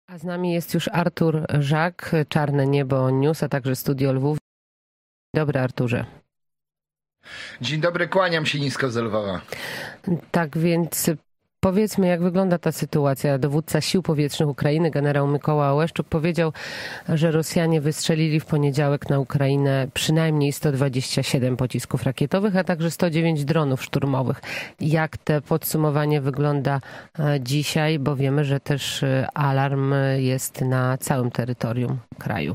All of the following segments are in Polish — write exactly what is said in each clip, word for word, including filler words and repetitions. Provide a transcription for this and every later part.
A z nami jest już Artur Żak, Czarne Niebo News, a także Studio Lwów. Dobry, Arturze. Dzień dobry, kłaniam się nisko z Lwowa. Tak więc powiedzmy, jak wygląda ta sytuacja. Dowódca Sił Powietrznych Ukrainy, generał Mykoła Łeszczuk, powiedział, że Rosjanie wystrzelili w poniedziałek na Ukrainę przynajmniej sto dwadzieścia siedem pocisków rakietowych, a także sto dziewięć dronów szturmowych. Jak to podsumowanie wygląda dzisiaj, bo wiemy, że też alarm jest na całym terytorium kraju.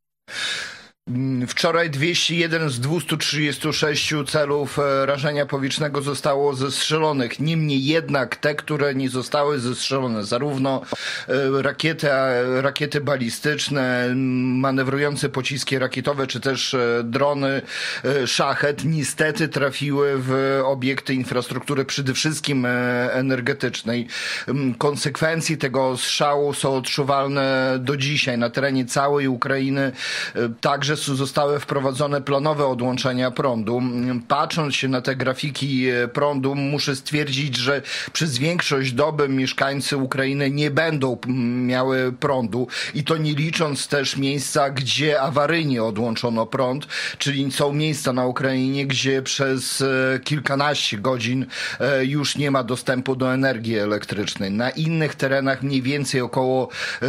Wczoraj dwieście jeden z dwustu trzydziestu sześciu celów rażenia powietrznego zostało zestrzelonych. Niemniej jednak te, które nie zostały zestrzelone, zarówno rakiety, rakiety balistyczne, manewrujące pociski rakietowe, czy też drony Szachet, niestety trafiły w obiekty infrastruktury, przede wszystkim energetycznej. Konsekwencje tego strzału są odczuwalne do dzisiaj na terenie całej Ukrainy, także zostały wprowadzone planowe odłączenia prądu. Patrząc się na te grafiki prądu, muszę stwierdzić, że przez większość doby mieszkańcy Ukrainy nie będą miały prądu i to nie licząc też miejsca, gdzie awaryjnie odłączono prąd, czyli są miejsca na Ukrainie, gdzie przez kilkanaście godzin już nie ma dostępu do energii elektrycznej. Na innych terenach mniej więcej około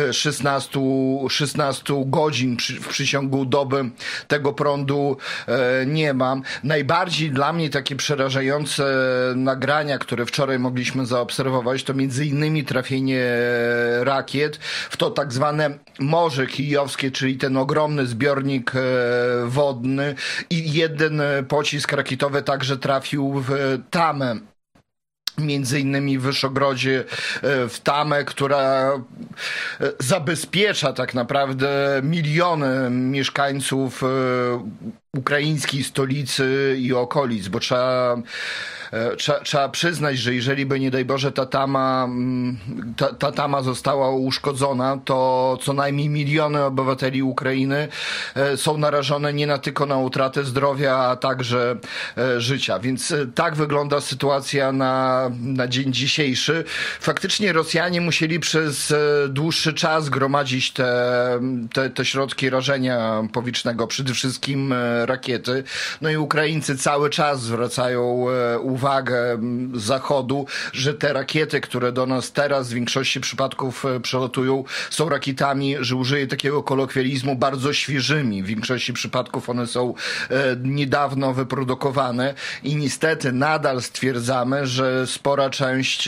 szesnaście godzin w przeciągu doby tego prądu e, nie mam. Najbardziej dla mnie takie przerażające nagrania, które wczoraj mogliśmy zaobserwować, to między innymi trafienie rakiet w to tak zwane Morze Kijowskie, czyli ten ogromny zbiornik e, wodny, i jeden pocisk rakietowy także trafił w Tamę. Między innymi w Wyszogrodzie, w Tamę, która zabezpiecza tak naprawdę miliony mieszkańców ukraińskiej stolicy i okolic, bo trzeba, trzeba, trzeba przyznać, że jeżeli by nie daj Boże ta tama, ta, ta tama została uszkodzona, to co najmniej miliony obywateli Ukrainy są narażone nie na tylko na utratę zdrowia, a także życia. Więc tak wygląda sytuacja na, na dzień dzisiejszy. Faktycznie Rosjanie musieli przez dłuższy czas gromadzić te, te, te środki rażenia powietrznego, przede wszystkim rakiety. No i Ukraińcy cały czas zwracają uwagę Zachodu, że te rakiety, które do nas teraz w większości przypadków przelatują, są rakietami, że użyję takiego kolokwializmu, bardzo świeżymi. W większości przypadków one są niedawno wyprodukowane i niestety nadal stwierdzamy, że spora część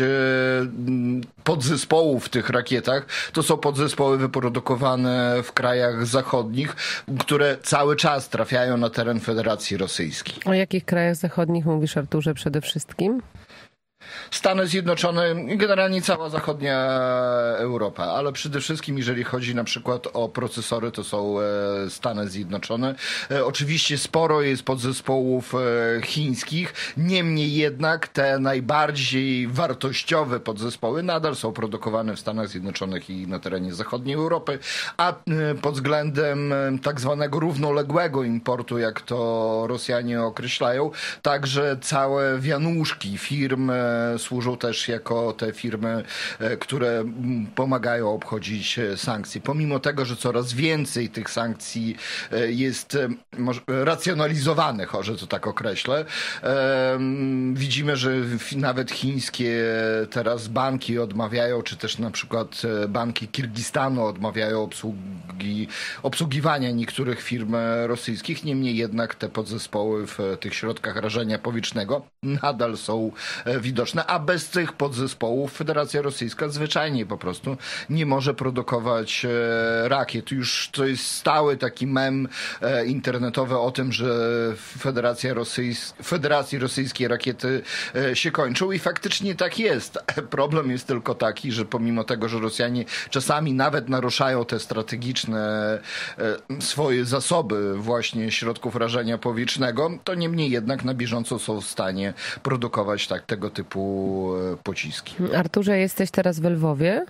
podzespołów w tych rakietach to są podzespoły wyprodukowane w krajach zachodnich, które cały czas trafiają na teren Federacji Rosyjskiej. O jakich krajach zachodnich mówisz, Arturze, przede wszystkim? Stany Zjednoczone i generalnie cała zachodnia Europa, ale przede wszystkim jeżeli chodzi na przykład o procesory, to są Stany Zjednoczone. Oczywiście sporo jest podzespołów chińskich, niemniej jednak te najbardziej wartościowe podzespoły nadal są produkowane w Stanach Zjednoczonych i na terenie zachodniej Europy, a pod względem tak zwanego równoległego importu, jak to Rosjanie określają, także całe wianuszki firm służą też jako te firmy, które pomagają obchodzić sankcje. Pomimo tego, że coraz więcej tych sankcji jest racjonalizowanych, że to tak określę, widzimy, że nawet chińskie teraz banki odmawiają, czy też na przykład banki Kirgistanu odmawiają obsługi, obsługiwania niektórych firm rosyjskich. Niemniej jednak te podzespoły w tych środkach rażenia powietrznego nadal są widoczne, a bez tych podzespołów Federacja Rosyjska zwyczajnie po prostu nie może produkować rakiet. Już to jest stały taki mem internetowy o tym, że Federacja Rosyjs- Federacji Rosyjskiej rakiety się kończą i faktycznie tak jest. Problem jest tylko taki, że pomimo tego, że Rosjanie czasami nawet naruszają te strategiczne swoje zasoby właśnie środków rażenia powietrznego, to niemniej jednak na bieżąco są w stanie produkować tak tego typu pociski. Arturze, jesteś teraz w Lwowie?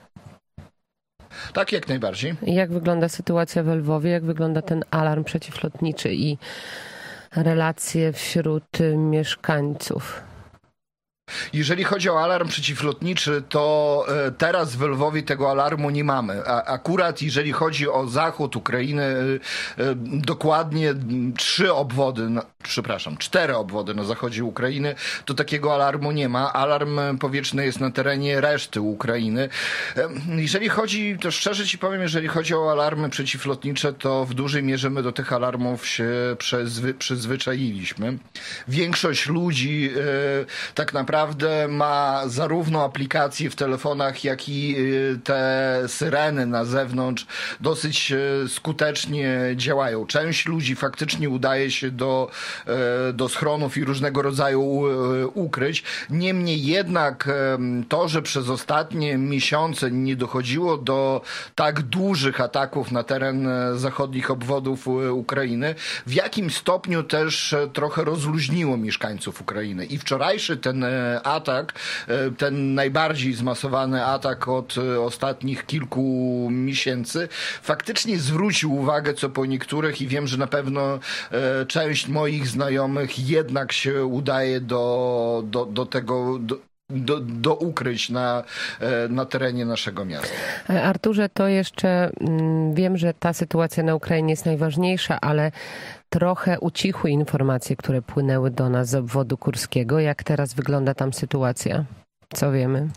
Tak, jak najbardziej. Jak wygląda sytuacja w Lwowie? Jak wygląda ten alarm przeciwlotniczy i relacje wśród mieszkańców? Jeżeli chodzi o alarm przeciwlotniczy, to teraz w Lwowie tego alarmu nie mamy. A akurat jeżeli chodzi o zachód Ukrainy, dokładnie trzy obwody, no, przepraszam, cztery obwody na zachodzie Ukrainy, to takiego alarmu nie ma. Alarm powietrzny jest na terenie reszty Ukrainy. Jeżeli chodzi, to szczerze ci powiem, jeżeli chodzi o alarmy przeciwlotnicze, to w dużej mierze my do tych alarmów się przyzwy, przyzwyczailiśmy. Większość ludzi tak naprawdę Naprawdę ma zarówno aplikacje w telefonach, jak i te syreny na zewnątrz dosyć skutecznie działają. Część ludzi faktycznie udaje się do, do schronów i różnego rodzaju ukryć. Niemniej jednak to, że przez ostatnie miesiące nie dochodziło do tak dużych ataków na teren zachodnich obwodów Ukrainy, w jakim stopniu też trochę rozluźniło mieszkańców Ukrainy. I wczorajszy ten atak, ten najbardziej zmasowany atak od ostatnich kilku miesięcy, faktycznie zwrócił uwagę co po niektórych i wiem, że na pewno część moich znajomych jednak się udaje do, do, do tego... Do, Do, do ukryć na, na terenie naszego miasta. Arturze, to jeszcze wiem, że ta sytuacja na Ukrainie jest najważniejsza, ale trochę ucichły informacje, które płynęły do nas z obwodu kurskiego. Jak teraz wygląda tam sytuacja? Co wiemy?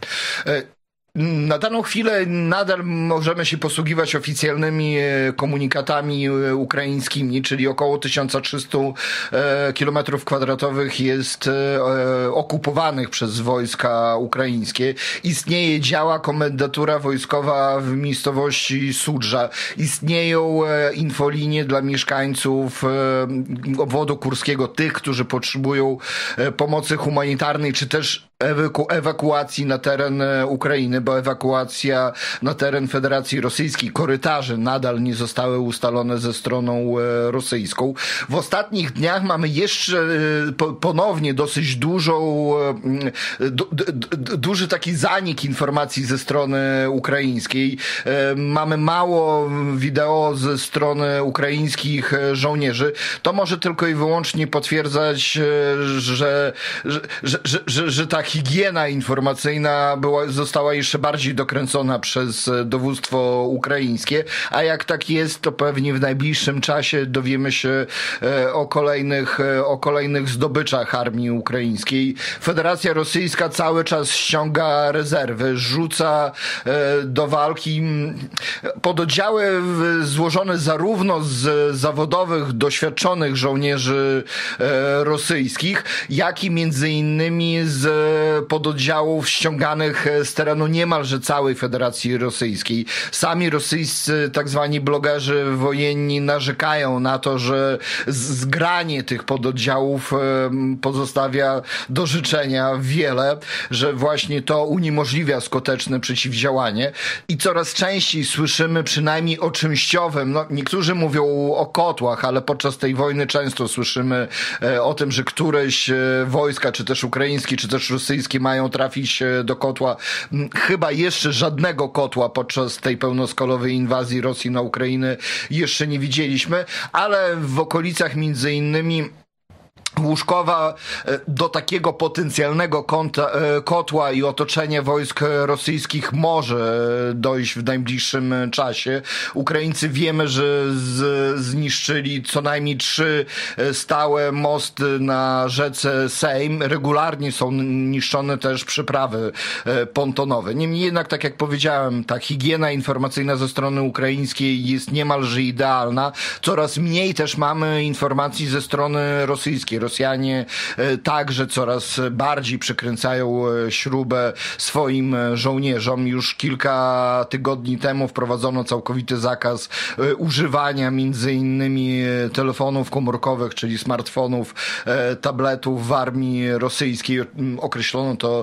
Na daną chwilę nadal możemy się posługiwać oficjalnymi komunikatami ukraińskimi, czyli około tysiąc trzysta kilometrów kwadratowych jest okupowanych przez wojska ukraińskie. Istnieje, działa komendatura wojskowa w miejscowości Sudża. Istnieją infolinie dla mieszkańców obwodu kurskiego, tych, którzy potrzebują pomocy humanitarnej, czy też Ewaku- ewakuacji na teren Ukrainy, bo ewakuacja na teren Federacji Rosyjskiej, korytarze nadal nie zostały ustalone ze stroną rosyjską. W ostatnich dniach mamy jeszcze ponownie dosyć dużą, du, du, duży taki zanik informacji ze strony ukraińskiej. Mamy mało wideo ze strony ukraińskich żołnierzy. To może tylko i wyłącznie potwierdzać, że, że, że, że, że, że ta higiena informacyjna była, została jeszcze bardziej dokręcona przez dowództwo ukraińskie, a jak tak jest, to pewnie w najbliższym czasie dowiemy się o kolejnych, o kolejnych zdobyczach armii ukraińskiej. Federacja Rosyjska cały czas ściąga rezerwy, rzuca do walki pododdziały złożone zarówno z zawodowych, doświadczonych żołnierzy rosyjskich, jak i między innymi z pododdziałów ściąganych z terenu niemalże całej Federacji Rosyjskiej. Sami rosyjscy tak zwani blogerzy wojenni narzekają na to, że zgranie tych pododdziałów pozostawia do życzenia wiele, że właśnie to uniemożliwia skuteczne przeciwdziałanie i coraz częściej słyszymy przynajmniej o częściowym, no niektórzy mówią o kotłach, ale podczas tej wojny często słyszymy o tym, że któreś wojska, czy też ukraińskie, czy też rosyjskie mają trafić do kotła. Chyba jeszcze żadnego kotła podczas tej pełnoskalowej inwazji Rosji na Ukrainę jeszcze nie widzieliśmy, ale w okolicach między innymi Łużkowa do takiego potencjalnego kąta, kotła i otoczenia wojsk rosyjskich może dojść w najbliższym czasie. Ukraińcy wiemy, że z, zniszczyli co najmniej trzy stałe mosty na rzece Sejm. Regularnie są niszczone też przeprawy pontonowe. Niemniej jednak, tak jak powiedziałem, ta higiena informacyjna ze strony ukraińskiej jest niemalże idealna. Coraz mniej też mamy informacji ze strony rosyjskiej. Rosjanie także coraz bardziej przykręcają śrubę swoim żołnierzom. Już kilka tygodni temu wprowadzono całkowity zakaz używania między innymi telefonów komórkowych, czyli smartfonów, tabletów w armii rosyjskiej. Określono to,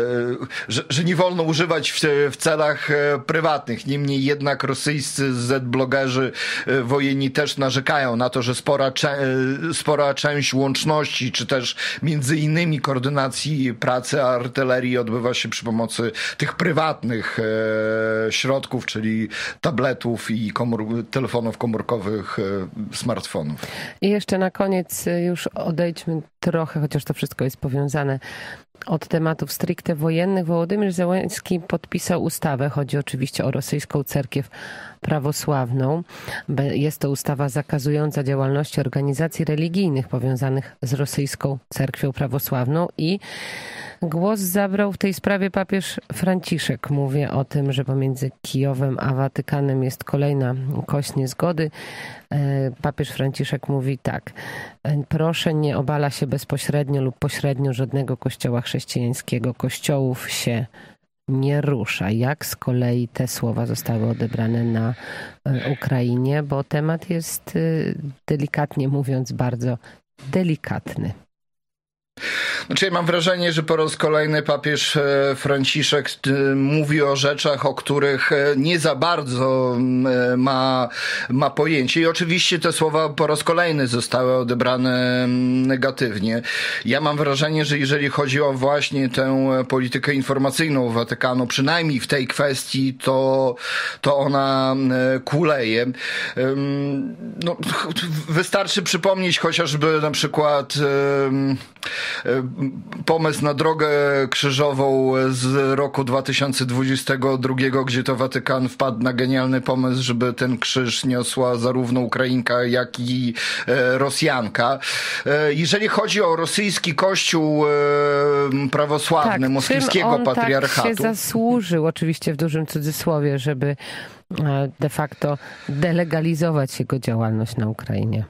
że, że nie wolno używać w, w celach prywatnych. Niemniej jednak rosyjscy Z-blogerzy wojenni też narzekają na to, że spora, spora część łączności, czy też między innymi koordynacji pracy artylerii odbywa się przy pomocy tych prywatnych e, środków, czyli tabletów i komór, telefonów komórkowych, e, smartfonów. I jeszcze na koniec już odejdźmy trochę, chociaż to wszystko jest powiązane, od tematów stricte wojennych. Wołodymyr Zełenski podpisał ustawę, chodzi oczywiście o rosyjską cerkiew prawosławną. Jest to ustawa zakazująca działalności organizacji religijnych powiązanych z rosyjską cerkwią prawosławną i głos zabrał w tej sprawie papież Franciszek. Mówię o tym, że pomiędzy Kijowem a Watykanem jest kolejna kość niezgody. Papież Franciszek mówi tak: proszę, nie obala się bezpośrednio lub pośrednio żadnego kościoła chrześcijańskiego. Kościołów się nie rusza. Jak z kolei te słowa zostały odebrane na Ukrainie, bo temat jest, delikatnie mówiąc, bardzo delikatny. Znaczy, ja mam wrażenie, że po raz kolejny papież Franciszek mówi o rzeczach, o których nie za bardzo ma, ma pojęcie. I oczywiście te słowa po raz kolejny zostały odebrane negatywnie. Ja mam wrażenie, że jeżeli chodzi o właśnie tę politykę informacyjną Watykanu, przynajmniej w tej kwestii, to, to ona kuleje. No, wystarczy przypomnieć chociażby na przykład pomysł na drogę krzyżową z roku dwa tysiące dwudziestego drugiego, gdzie to Watykan wpadł na genialny pomysł, żeby ten krzyż niosła zarówno Ukrainka, jak i Rosjanka. Jeżeli chodzi o rosyjski kościół prawosławny, tak, moskiewskiego on patriarchatu. Tak się zasłużył, oczywiście w dużym cudzysłowie, żeby de facto delegalizować jego działalność na Ukrainie.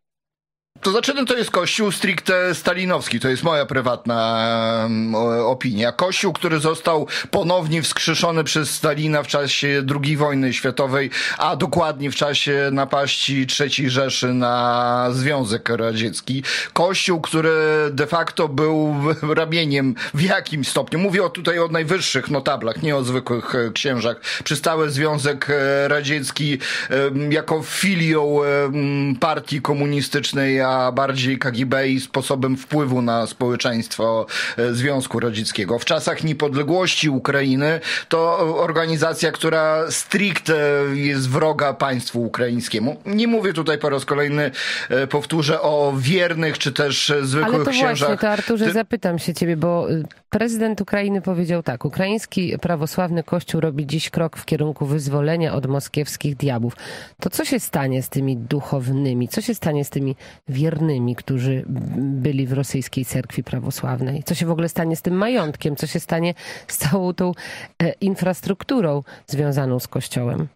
To znaczy, no to jest kościół stricte stalinowski, to jest moja prywatna um, opinia. Kościół, który został ponownie wskrzeszony przez Stalina w czasie drugiej wojny światowej, a dokładnie w czasie napaści trzeciej Rzeszy na Związek Radziecki. Kościół, który de facto był ramieniem w jakimś stopniu, mówię o tutaj o najwyższych notablach, nie o zwykłych księżach, przez cały Związek Radziecki um, jako filią um, partii komunistycznej, a bardziej K G B i sposobem wpływu na społeczeństwo Związku Radzieckiego. W czasach niepodległości Ukrainy to organizacja, która stricte jest wroga państwu ukraińskiemu. Nie mówię tutaj po raz kolejny, powtórzę, o wiernych czy też zwykłych Ale to księżach. właśnie, to Arturze, Ty... zapytam się ciebie, bo prezydent Ukrainy powiedział tak: ukraiński prawosławny kościół robi dziś krok w kierunku wyzwolenia od moskiewskich diabłów. To co się stanie z tymi duchownymi? Co się stanie z tymi wiernymi, którzy byli w rosyjskiej cerkwi prawosławnej? Co się w ogóle stanie z tym majątkiem? Co się stanie z całą tą e, infrastrukturą związaną z kościołem?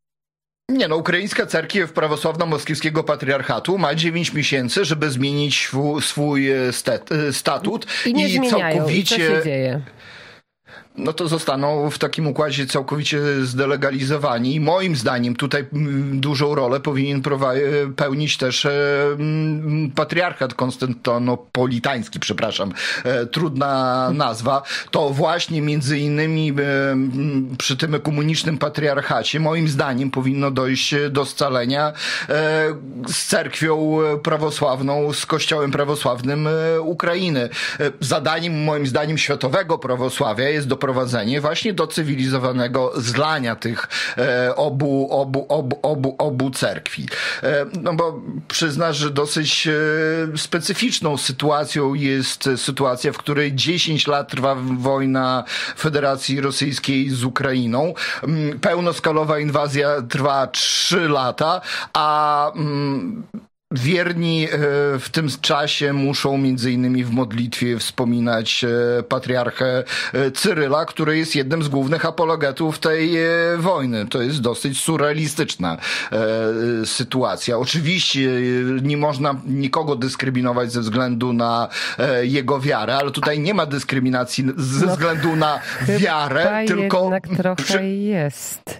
Nie no, ukraińska cerkiew prawosławna moskiewskiego patriarchatu ma dziewięć miesięcy, żeby zmienić swój, swój stat, statut. I nie i zmieniają. całkowicie... I co się dzieje? No to zostaną w takim układzie całkowicie zdelegalizowani. I moim zdaniem tutaj dużą rolę powinien pełnić też patriarchat konstantynopolitański, przepraszam, trudna nazwa. To właśnie między innymi przy tym komunicznym patriarchacie moim zdaniem powinno dojść do scalenia z cerkwią prawosławną, z kościołem prawosławnym Ukrainy. Zadaniem moim zdaniem światowego prawosławia jest do doprowadzenie właśnie do cywilizowanego zlania tych e, obu, obu, obu, obu, obu cerkwi. E, no bo przyznasz, że dosyć e, specyficzną sytuacją jest sytuacja, w której dziesięć lat trwa wojna Federacji Rosyjskiej z Ukrainą. Pełnoskalowa inwazja trwa trzy lata, a mm, wierni w tym czasie muszą między innymi w modlitwie wspominać patriarchę Cyryla, który jest jednym z głównych apologetów tej wojny. To jest dosyć surrealistyczna sytuacja. Oczywiście nie można nikogo dyskryminować ze względu na jego wiarę, ale tutaj nie ma dyskryminacji ze no, względu na wiarę, tylko... jednak trochę przy... jest.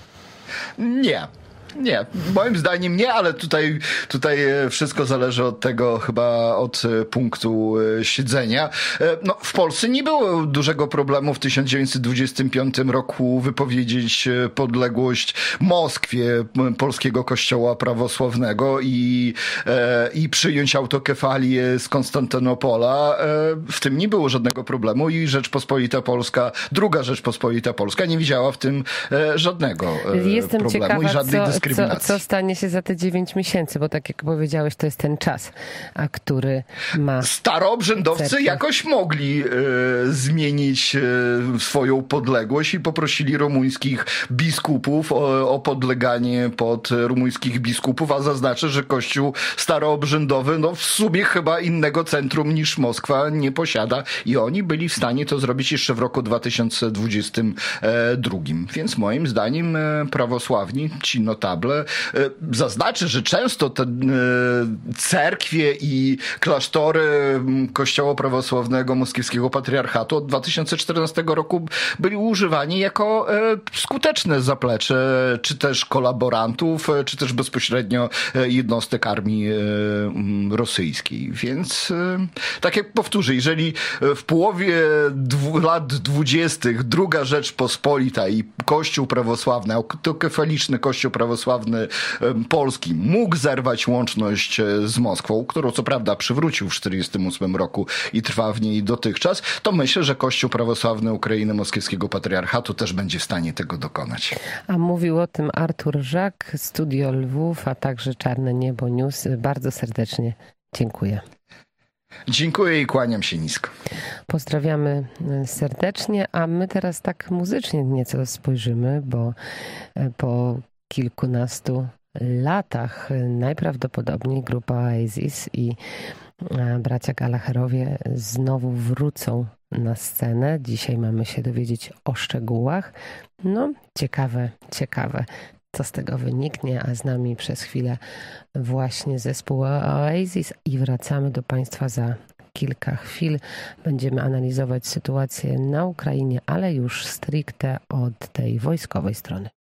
Nie. Nie, moim zdaniem nie, ale tutaj, tutaj wszystko zależy od tego, chyba od punktu siedzenia. No, w Polsce nie było dużego problemu w tysiąc dziewięćset dwudziestym piątym roku wypowiedzieć podległość Moskwie polskiego kościoła prawosławnego i, i przyjąć autokefalię z Konstantynopola. W tym nie było żadnego problemu i Rzeczpospolita Polska, druga Rzeczpospolita Polska nie widziała w tym żadnego Jestem problemu ciekawa, i żadnej co, dyskryminacji. Co, co stanie się za te dziewięć miesięcy? Bo tak jak powiedziałeś, to jest ten czas, a który ma... Staroobrzędowcy cerkiew. jakoś mogli e, zmienić e, swoją podległość i poprosili rumuńskich biskupów o, o podleganie pod rumuńskich biskupów, a zaznaczę, że Kościół staroobrzędowy no w sumie chyba innego centrum niż Moskwa nie posiada i oni byli w stanie to zrobić jeszcze w roku dwa tysiące dwudziestym drugim. Więc moim zdaniem prawosławni, ci notable, zaznaczę, że często te cerkwie i klasztory Kościoła Prawosławnego Moskiewskiego Patriarchatu od dwa tysiące czternastego roku byli używani jako skuteczne zaplecze, czy też kolaborantów, czy też bezpośrednio jednostek armii rosyjskiej. Więc tak jak powtórzę, jeżeli w połowie dwu, lat dwudziestych druga Rzeczpospolita i Kościół prawosławny, autokefaliczny Kościół prawosławny polski mógł zerwać łączność z Moskwą, którą co prawda przywrócił w tysiąc dziewięćset czterdziestym ósmym roku i trwa w niej dotychczas, to myślę, że Kościół prawosławny Ukrainy Moskiewskiego Patriarchatu też będzie w stanie tego dokonać. A mówił o tym Artur Żak, Studio Lwów, a także Czarne Niebo News. Bardzo serdecznie dziękuję. Dziękuję i kłaniam się nisko. Pozdrawiamy serdecznie, a my teraz tak muzycznie nieco spojrzymy, bo po kilkunastu latach najprawdopodobniej grupa Oasis i bracia Gallagherowie znowu wrócą na scenę. Dzisiaj mamy się dowiedzieć o szczegółach. No, ciekawe, ciekawe, co z tego wyniknie, a z nami przez chwilę właśnie zespół Oasis i wracamy do Państwa za kilka chwil. Będziemy analizować sytuację na Ukrainie, ale już stricte od tej wojskowej strony.